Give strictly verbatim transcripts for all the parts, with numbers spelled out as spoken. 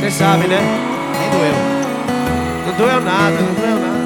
Cê sabe, né? Nem doeu. Não doeu nada, não doeu nada.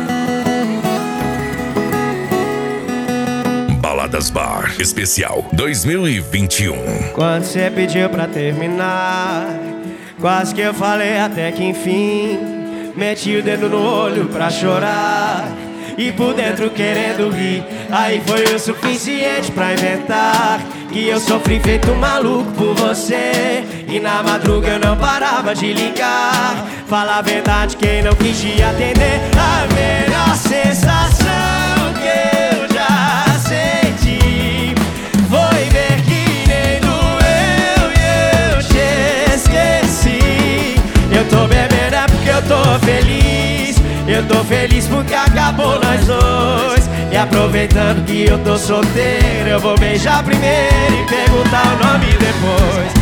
Baladas Bar Especial dois mil e vinte e um. Quando cê pediu pra terminar, quase que eu falei até que enfim. Meti o dedo no olho pra chorar e por dentro querendo rir. Aí foi o suficiente pra inventar que eu sofri feito um maluco por você. E na madruga eu não parava de ligar. Fala a verdade, quem não quis te atender. A melhor sensação que eu já senti foi ver que nem doeu e eu te esqueci. Eu tô bebendo é porque eu tô feliz. Eu tô feliz porque acabou nós dois. E aproveitando que eu tô solteiro, eu vou beijar primeiro e perguntar o nome depois.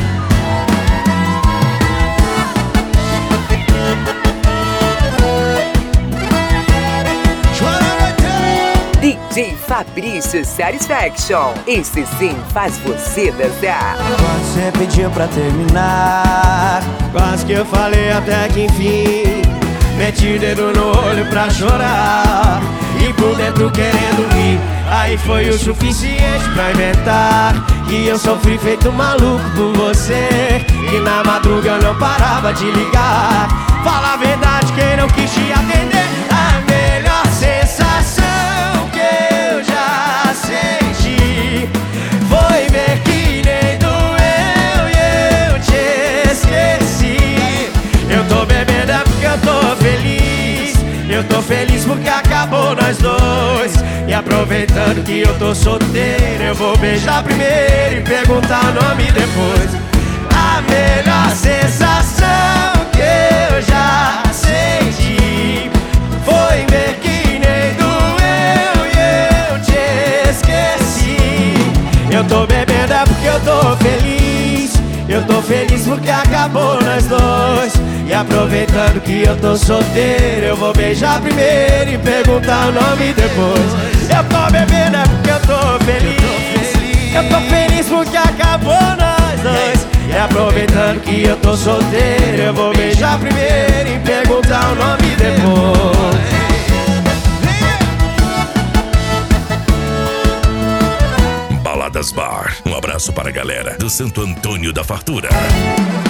D J Fabrício Satisfaction, esse sim faz você dançar. Quando você pediu pra terminar, quase que eu falei até que enfim. Meti o dedo no olho pra chorar e por dentro querendo rir. Aí foi o suficiente pra inventar que eu sofri feito um maluco por você. E na madruga eu não parava de ligar. Fala a verdade, quem não quis te atender. A melhor sensação que eu já senti foi ver que nem doeu e eu te esqueci. Eu tô bebendo é porque eu tô feliz. Eu tô feliz porque acabou nós dois. E aproveitando que eu tô solteiro, eu vou beijar primeiro e perguntar o nome depois. A melhor sensação que eu já senti foi ver que nem doeu e eu te esqueci. Eu tô bebendo é porque eu tô feliz. Eu tô feliz porque acabou nós dois. E aproveitando que eu tô solteiro, eu vou beijar primeiro e perguntar o nome depois. Eu tô bebendo é porque eu tô feliz. Eu tô feliz porque acabou nós dois. E aproveitando que eu tô solteiro, eu vou beijar primeiro e perguntar o nome depois. Baladas Bar, um abraço para a galera do Santo Antônio da Fartura.